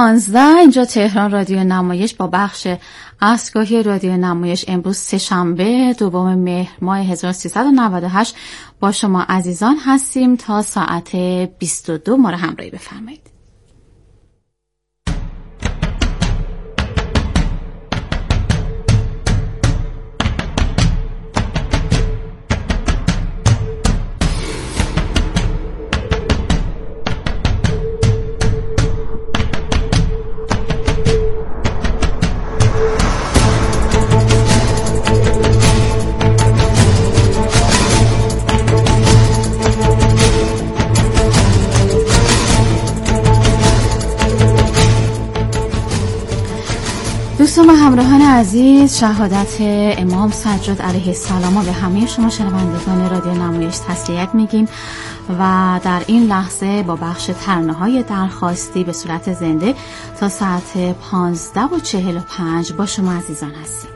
15 اینجا تهران رادیو نمایش با بخش عصرگاهی رادیو نمایش امروز سه‌شنبه دوم مهر ماه 1398 با شما عزیزان هستیم تا ساعت 22 ما را همراهی بفرمایید. دوستان و همراهان عزیز، شهادت امام سجاد علیه السلام به همه شما شنوندگان رادیو نمایش تسلیت میگیم و در این لحظه با بخش ترانه‌های درخواستی به صورت زنده تا ساعت 15:45 با شما عزیزان هستیم.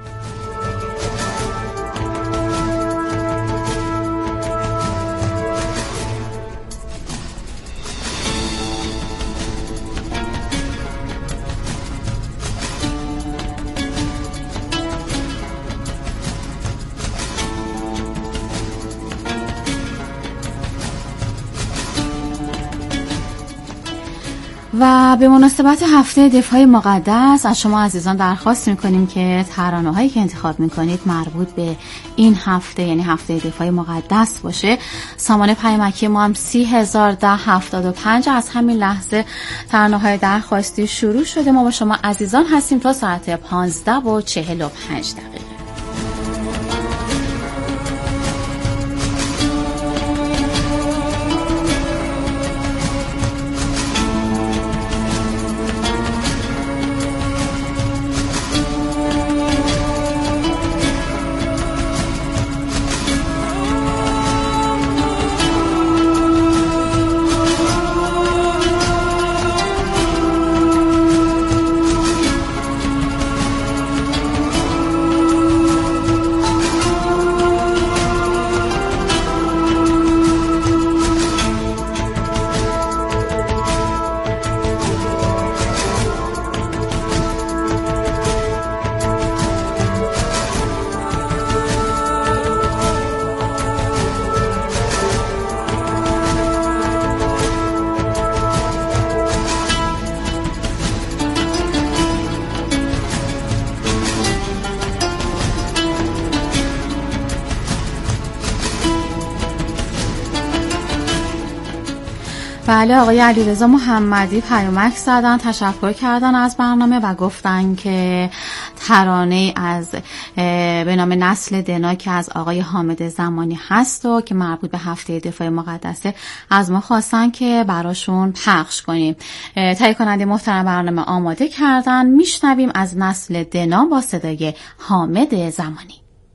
و به مناسبت هفته دفاع مقدس از شما عزیزان درخواست میکنیم که ترانه‌هایی که انتخاب میکنید مربوط به این هفته یعنی هفته دفاع مقدس باشه. سامان پیامکی ما هم 301075 از همین لحظه ترانه‌های درخواستی شروع شده. ما با شما عزیزان هستیم تا ساعت 15:45. بله، آقای علیرضا محمدی پیامک زدن، تشکر کردن از برنامه و گفتن که ترانه از به نام نسل دنا که از آقای حامد زمانی هست و که مربوط به هفته دفاع مقدسه از ما خواستن که براشون پخش کنیم. تهیه کننده محترم برنامه آماده کردن. میشنویم از نسل دنا با صدای حامد زمانی.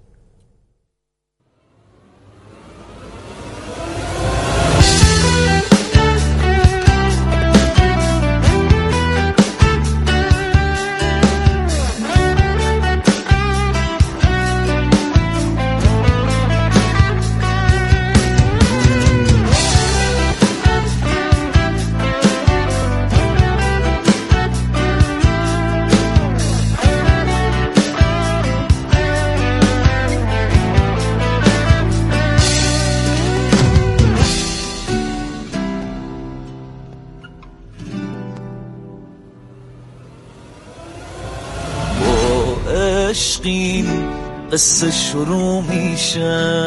عشقین قصه شروع میشه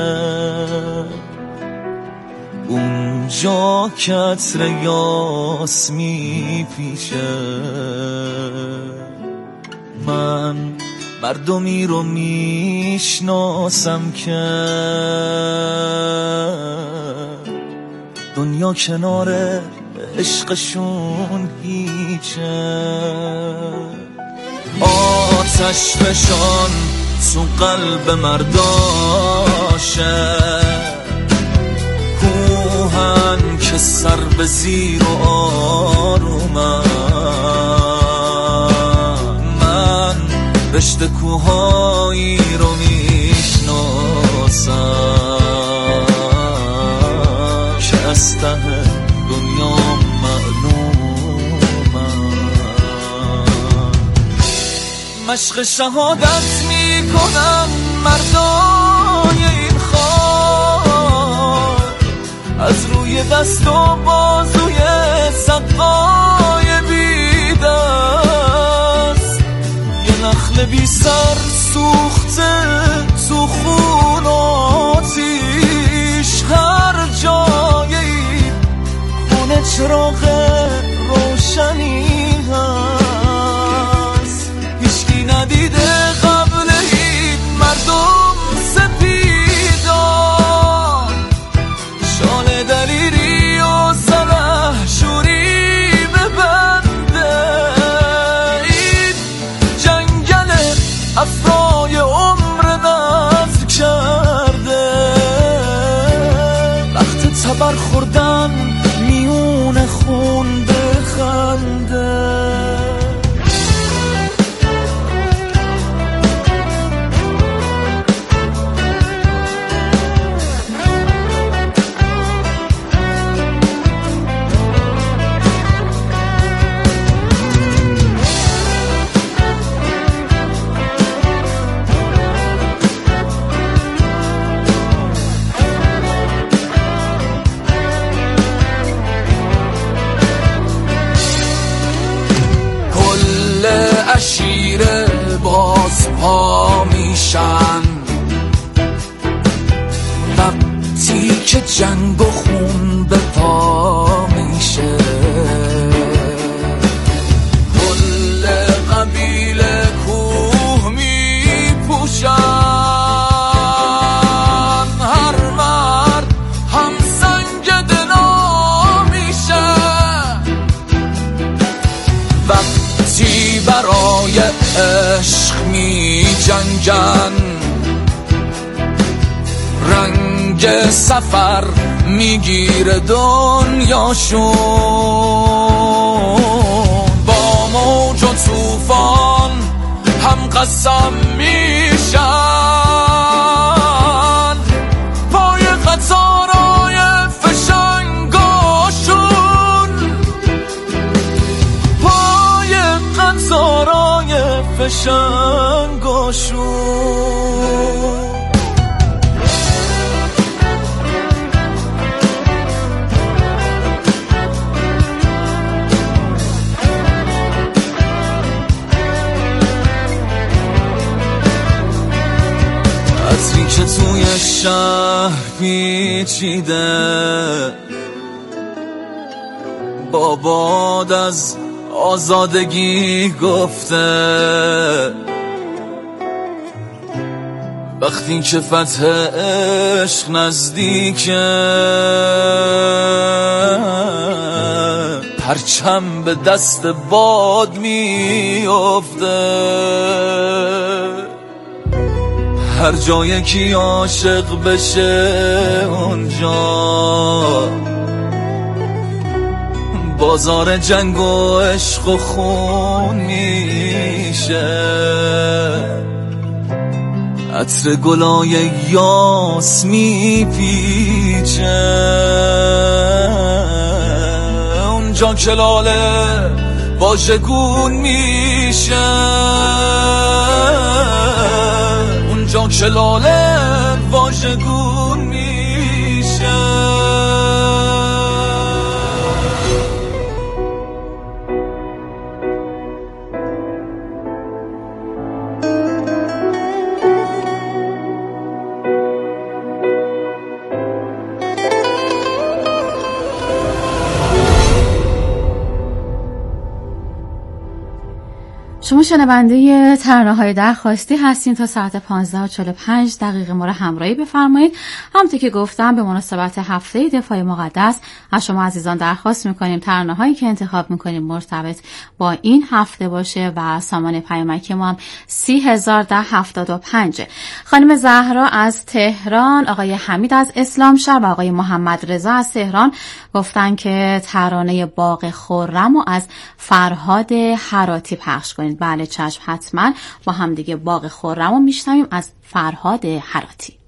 اونجا که عطر یاس میپیشه. من مردمی رو میشناسم که دنیا کنار عشقشون هیچه. آتش فشان تو قلب مرداشه، کوهن که سر به زیر و آرومن. من رشته کوهایی رو میشناسم که از ته دنیا معلومن. مشق شهادت میکنن مردای این خاک، از روی دست و بازوی سقای بی دست. یه نخل بی سر سوخته تو خون آتیش، هر جایی خونه چراغ روشنی هست. هیچکی ندیده قبل این مردم سپیدان، شال دلیری و سلحشوری ببنده. این جنگل افرای عمر نذر کرده، وقت تبر خوردن میون خون بخنده. شیر باز پا میشن وقتی که جنگ و خون به پا میشه. کل قبیله کوه میپوشن، هر مرد هم سنگ دنا میشه. وقتی برای عشق می جنگن، رنگ سفر میگیره دنیاشون. با موج و طوفان هم قسم میشن، پای قطارای فشنگاشون، پای قطارای فشنگاشون. عطری که توی شهر پیچیده، با باد از آزادگی گفته. وقتی که فتح عشق نزدیکه، پرچم به دست باد میافته. هر جایی که عاشق بشه اونجا بازار جنگ و عشق و خون میشه. عطر گلای یاس میپیچه اونجا که لاله واژگون میشه. اونجا که لاله واژگون میشه. شما شنونده ترانه‌های درخواستی هستین. تا ساعت 15:45 ما را همراهی بفرمایید. همونطور که گفتم به مناسبت هفته دفاع مقدس از شما عزیزان درخواست می‌کنیم ترانه‌هایی که انتخاب می‌کنیم مرتبط با این هفته باشه و سامان پیامک ما هم 301075. خانم زهرا از تهران، آقای حمید از اسلامشهر و آقای محمد رضا از تهران گفتن که ترانه باغ خرم رو از فرهاد هراتی پخش کنید. بله چشم، حتما با هم دیگه باغ خرم رو میشنویم از فرهاد هراتی.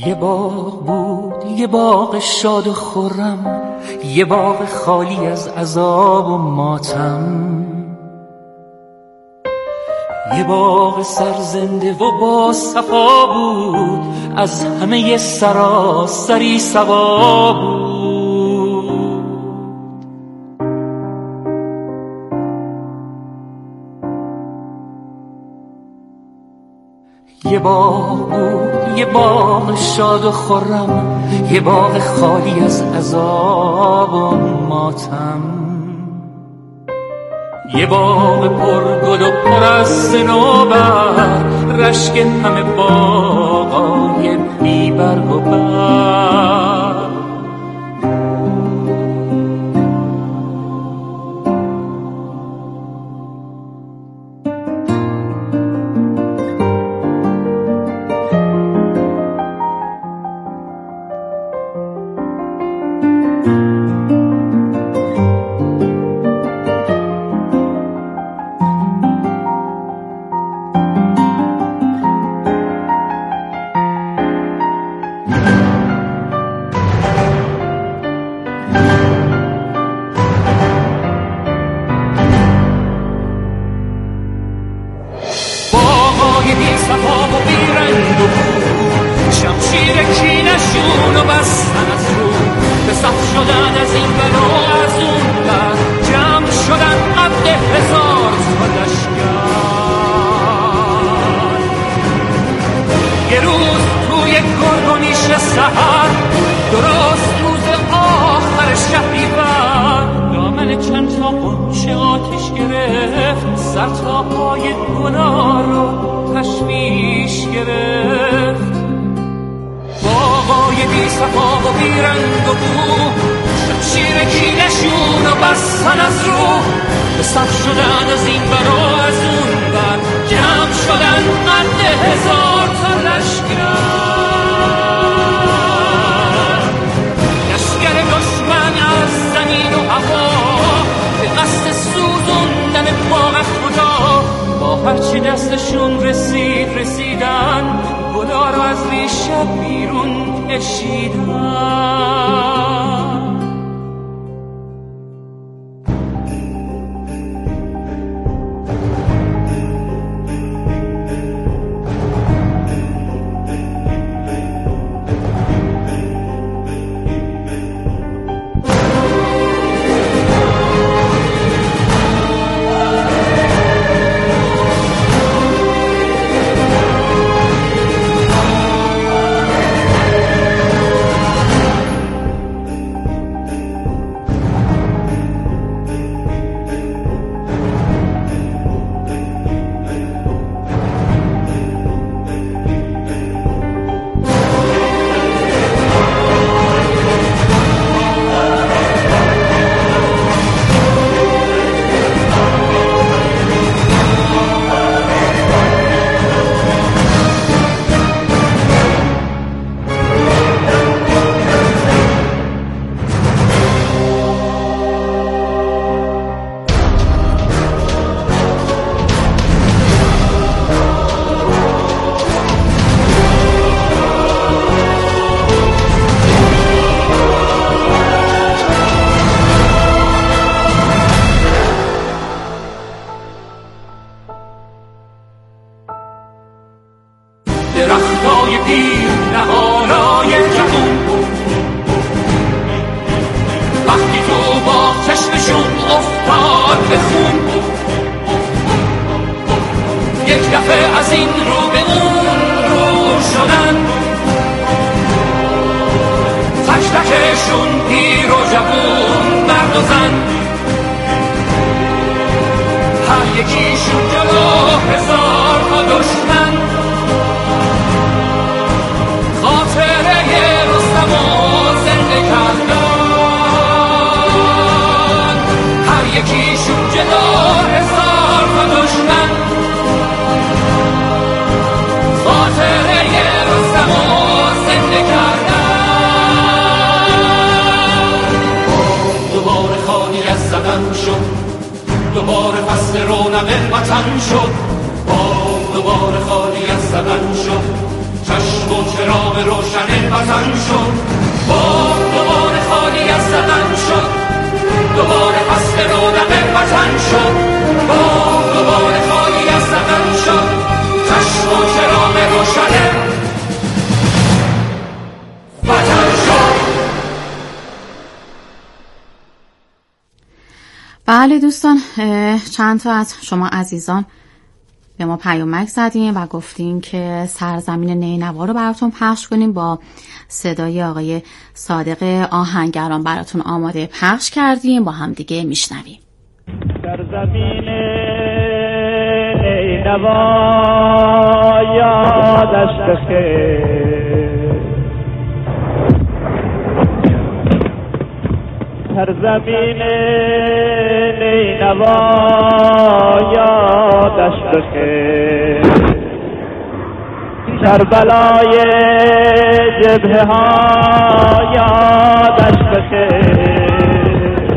یه باغ بود، یه باغ شاد و خرم، یه باغ خالی از عذاب و ماتم، یه باغ سرزنده و با صفا بود، از همه سراسری صبا بود. یه باغ بود، یه باغ شاد و خرم، یه باغ خالی از عذاب و ماتم، یه باغ پرگل و پر از صنوبر، رشک همه باغای بی برگ و بر. هرچی دستشون رسیدن گلا رو از ریشه بیرون کشیدن. درختای پیر نهالای جهون وقتی تو با چشمشون افتاد به خون یک دفعه از این رو به اون رو شدن تک تکشون پیر و جوون مرد و زن هر یکیشون جلو هزار تا دشمن خاطره رستم و زنده کردن هر یکیشون جلو هزار تا دشمن خاطره رستم و زنده کردن دوباره خالی از زدن شد دوباره فصل رونق وطن شد دوباره خالی از زدن شد چشم و چراغ روشن وطن شد، باغ دوباره خالی از زغن شد، دوباره فصل رونق وطن شد، باغ دوباره خالی از زغن شد، چشم و چراغ روشن وطن شد. بله دوستان، چند تا از شما عزیزان به ما پیامک زدین و گفتین که سرزمین نینوا رو براتون پخش کنیم. با صدای آقای صادق آهنگران براتون آماده پخش کردیم، با هم دیگه میشنویم. سرزمین نینوا یادش بخیر، سرزمین نینوا یادش بخیر، کربلای جبهه ها یادش بخیر،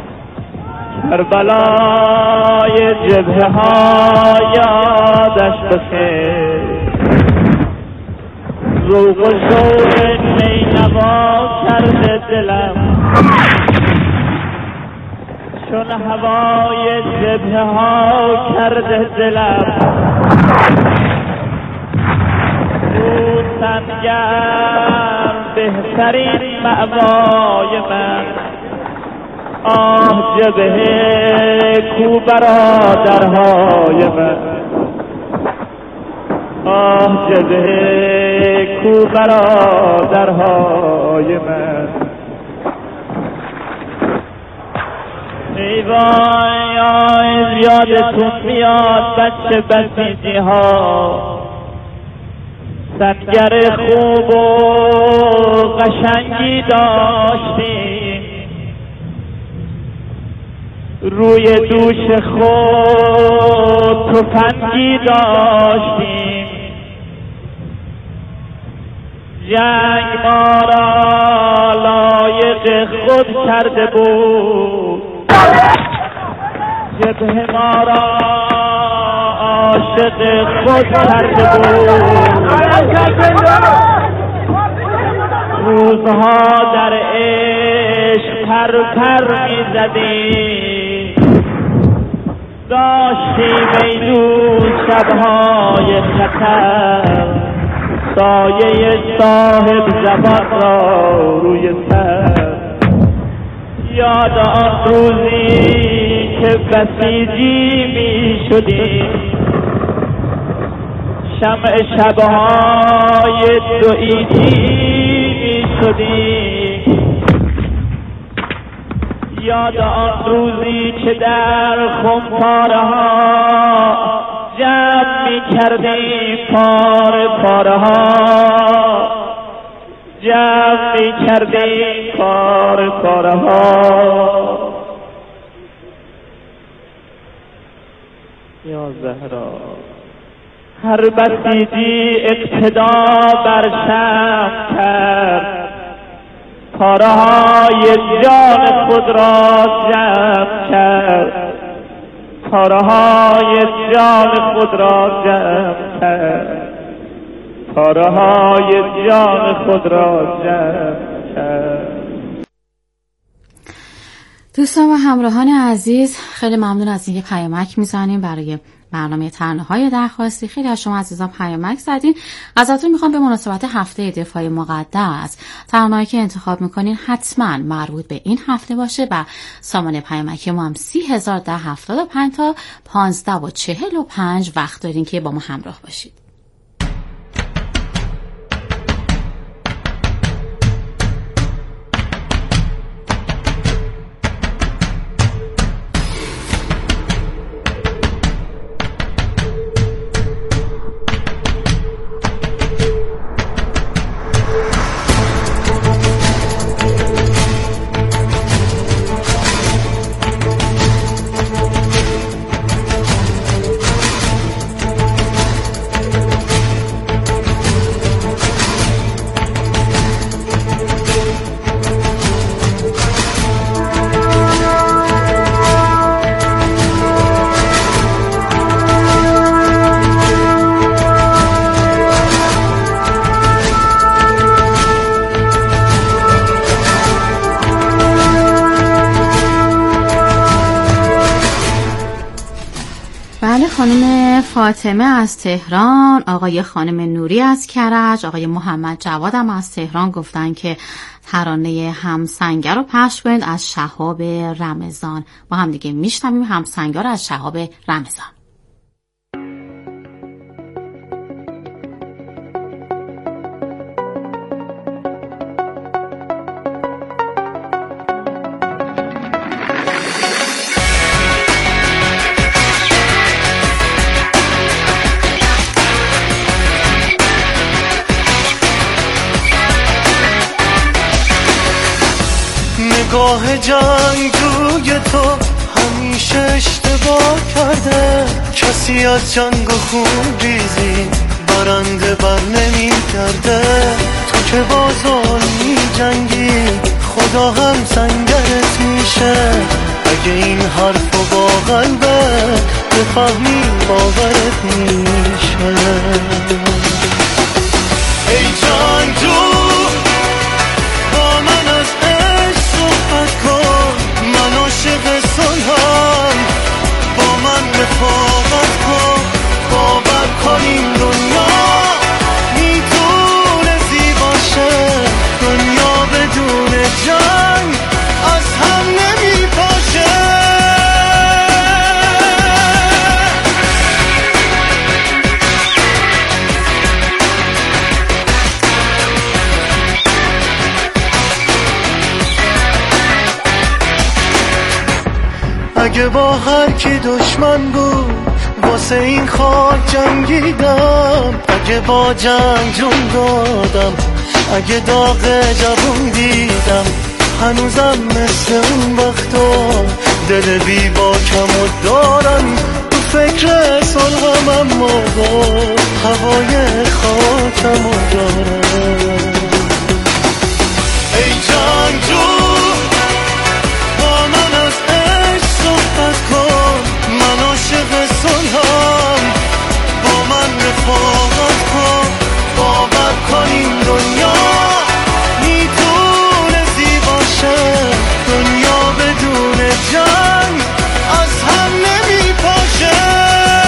کربلای جبهه ها یادش بخیر، ذوق و شوق نینوا کرده دلم، چون هوای جبهه ها کرده دلم، رو سنگرم بهترین مأوای من، آه جبهه کو برادرهای من، آه جبهه کو برادرهای من. ای وای آی یادتون میاد بچه بسیجی ها، سنگر خوب و قشنگی داشتیم، روی دوش خود تفنگی داشتیم، جنگ ما را لایق خود کرده بود، جبهه ما را عاشق خود کرده بود، روزها در عشق پر پر می زدیم، داشتیم ایدون شبهای خطر، سایه صاحب زبان را روی سر. یاد آن روزی که بسیجی می شدیم، شمع شبهای دو عیدی می شدیم، یاد آن روزی که در خمپاره ها جمع می کردیم پاره پاره ها، جمع می کردیم پاره پاره ها. یا زهرا هر بسیجی اقتدا بر شم کرد، پاره های جان خود را جمع کرد، پاره های جان خود را جمع کرد، پاره های جان خود را جمع کرد. دوستان و همراهان عزیز، خیلی ممنون از اینکه پیامک میزنیم برای برنامه ترانه‌های درخواستی. خیلی از شما عزیزان پیامک زدین. ازتون میخوام به مناسبت هفته دفاع مقدس ترانه‌ای که انتخاب میکنین حتما مربوط به این هفته باشه و سامان پیامکی ما هم 301075 تا 15:45 وقت دارین که با ما همراه باشید. بله، خانم فاطمه از تهران، آقای خانم نوری از کرج، آقای محمد جوادم از تهران گفتن که ترانه همسنگر رو پخش کنید از شهاب رمضان. با هم دیگه میشنویم همسنگر از شهاب رمضان. نگاه جنگجوی تو همیشه اشتباه کرده، کسی از جنگ و خون ریزی برنده بر نمی کرده. تو که با ظلم می جنگی خدا هم سنگرت میشه، اگه این حرفو با قلبت بفهمی باورت میشه. ای جنگجو با من از صحبت کن، من عاشق صلحم، با من رفاقت کن. باور کن این دنیا میتونه زیبا شه، دنیا بدون جنگ از هم نمیپاشه. اگه با هر کی دشمن بود واسه این خاک جنگیدم، اگه با جنگ جون دادم، اگه داغ جوون دیدم، هنوزم مثل اون وقتا دل بی باکم و دارم. تو فکر صلحم اما باز هوای خاکم و دارم. ای جنگجو با من از صحبت کن، من عاشق صلحم، با من رفاقت کن. باور کن این دنیا میتونه زیبا شه، دنیا بدون جنگ از هم نمیپاشه.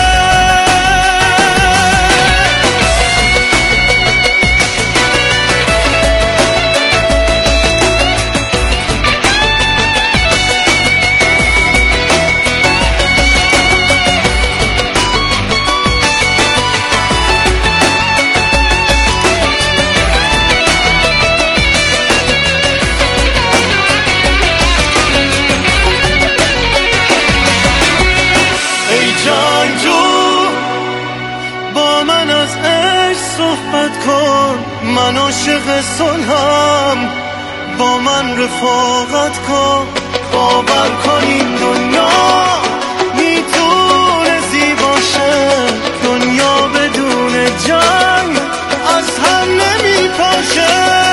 من عاشق صلحم، با من رفاقت کن. باور کن این دنیا میتونه زیبا شه، دنیا بدون جنگ از هم نمیپاشه.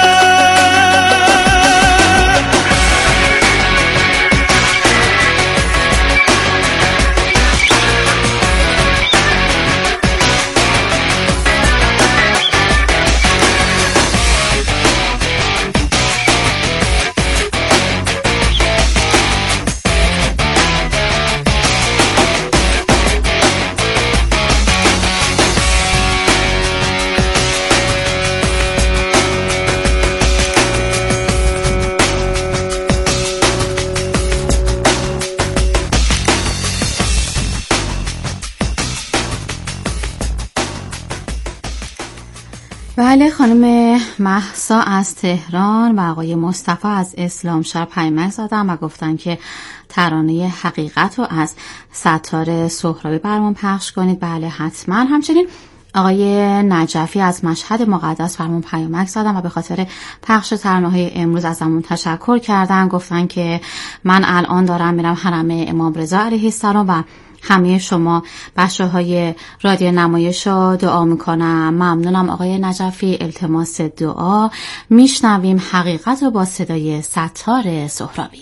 بله، خانم مهسا از تهران و آقای مصطفی از اسلامشهر پیامک زدن و گفتن که ترانه حقیقت رو از ستار سهرابی برامون پخش کنید. بله حتما. همچنین آقای نجفی از مشهد مقدس برامون پیامک زدن و به خاطر پخش ترانه‌های امروز ازمون تشکر کردن. گفتن که من الان دارم میرم حرم امام رضا علیه السلام و همه شما بچه‌های رادیو نمایش رو دعا میکنم. ممنونم آقای نجفی، التماس دعا. میشنویم حقیقت رو با صدای ستار سهرابی.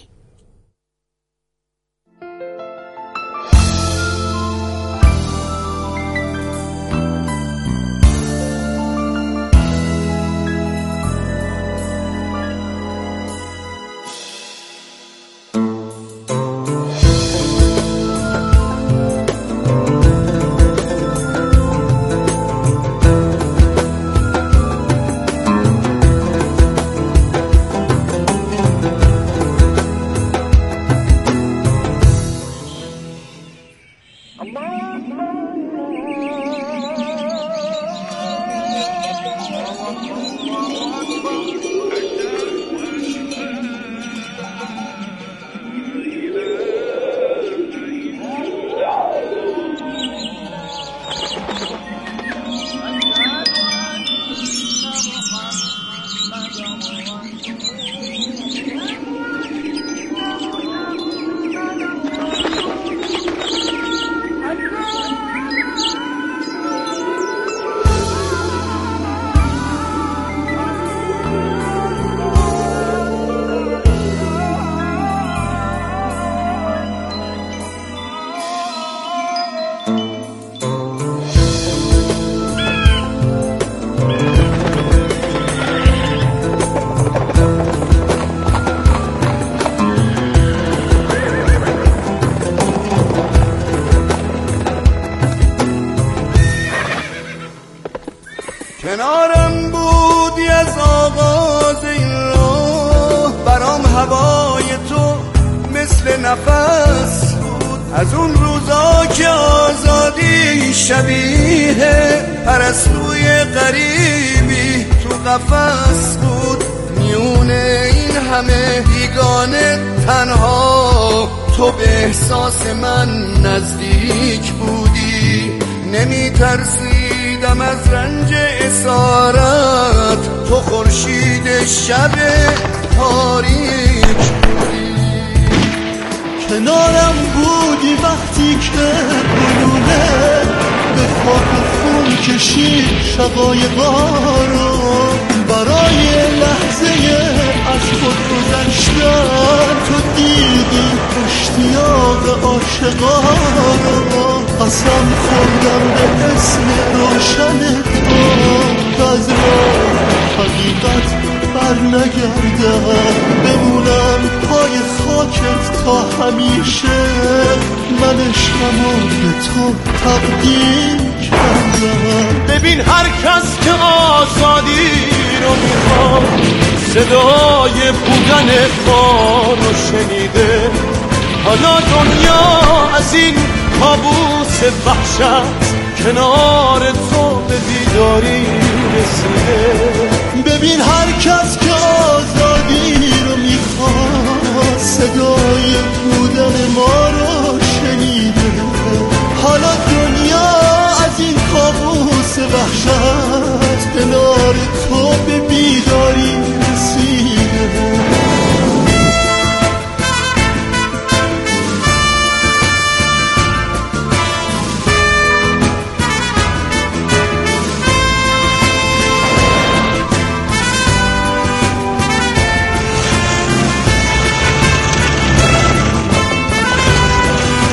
کنارم بودی از آغاز این راه، برام هوای تو مثل نفس بود. از اون روزا که آزادی شبیه پرستوی غریبی تو قفس بود. میونه این همه بیگانه تنها تو به احساس من نزدیک بودی. نمی ترسیدم از رنج اسارت، تو خورشید شب تاریک بودی. کنارم بودی وقتی که گلوله به خاک و خون کشید شقایقا رو. برای لحظه از خود گذشتن تو دیدی اشتیاق عاشقا رو. قسم خوردم به اسم روشن تو از راه حقیقت بر نگردم، بمونم پای خاکت تا همیشه. من عشقمو به تو تقدیم کردم. ببین هر کس که آزادی رو میخواد، صدای بودن ما رو شنیده. حالا دنیا از این کابوس وحشت کنار تو به بیداری رسیده. ببین هر کس که آزادی رو میخواد، صدای بودن ما رو